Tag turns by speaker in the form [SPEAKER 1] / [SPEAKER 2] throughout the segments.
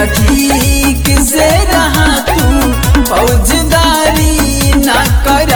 [SPEAKER 1] बेटा ठीक से रहा तू फौजदारी ना करा।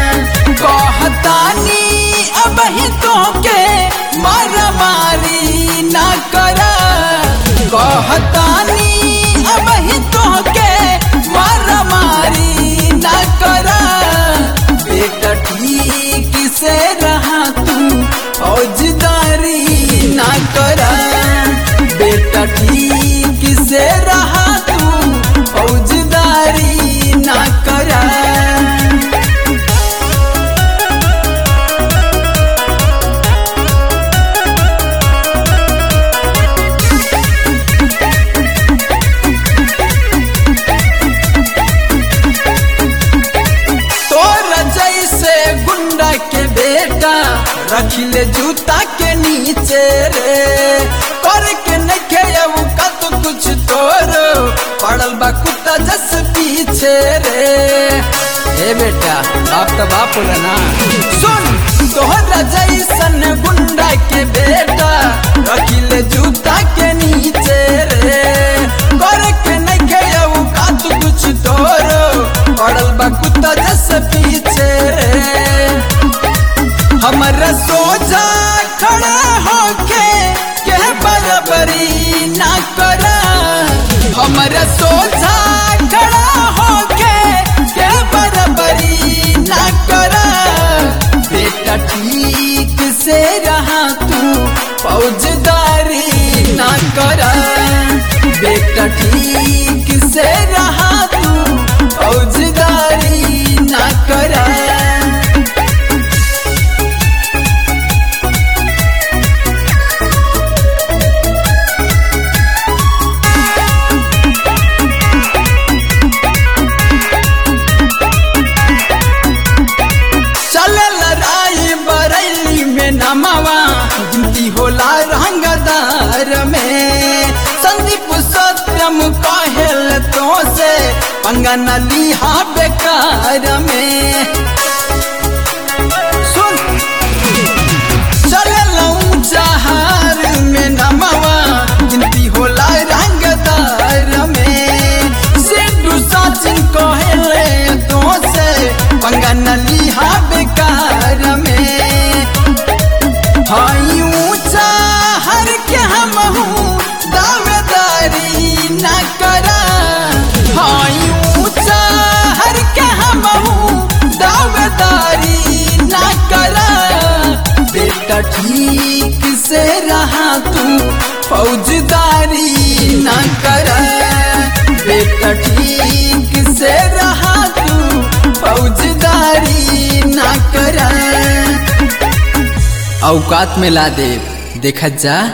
[SPEAKER 1] कहतानी अब ही तो के मारा मारी ना करा। कहतानी अब ही तो के मारा मारी ना करा। बेटा ठीक से रहा तू फौजदारी ना करा। बेटा ठीक से रहा तू फौजदारी ना करा। तोरा जैसे गुंडा के बेटा रखिले जूता के नीचे रे। करके नखे का तो कुछ तोर पड़ल बा कुत्ता जस पीछे रे। हे बेटा बाप तो बाप होला ना। सुन तोहरा जैसन गुंडा के बेटा रखिले जूता के नीचे रे। करके नखे का तो कुछ तोर पड़ल बा कुत्ता जस पीछे रे। हमारा सोचा खड़ा होके के बराबरी ना करा। हमारा सोचा खड़ा होके के बराबरी ना करा। बेटा ठीक से रहा तू फौजदारी ना करा। बेटा ठीक से रहा तू फौजदारी ना करा। गिनती होला रंगदार में संदीप सत्यम कहल तो से पंगा न लिहा बेकार में। सुन चले जहार में नमवा गिनती होला रंगदार में। सिद्धू सचिन कहल तो से पंगा न लिहा बेकार में। हाई ऊंचा हर के हम दावेदारी ना करा। हाई ऊंचा हर के हम दावेदारी ना करा। बेटा ठीक से रहा तू फौजदारी ना करा। बेटा ठीक से रहा तू फौजदारी ना करा। औकात में ला दे देखत जा।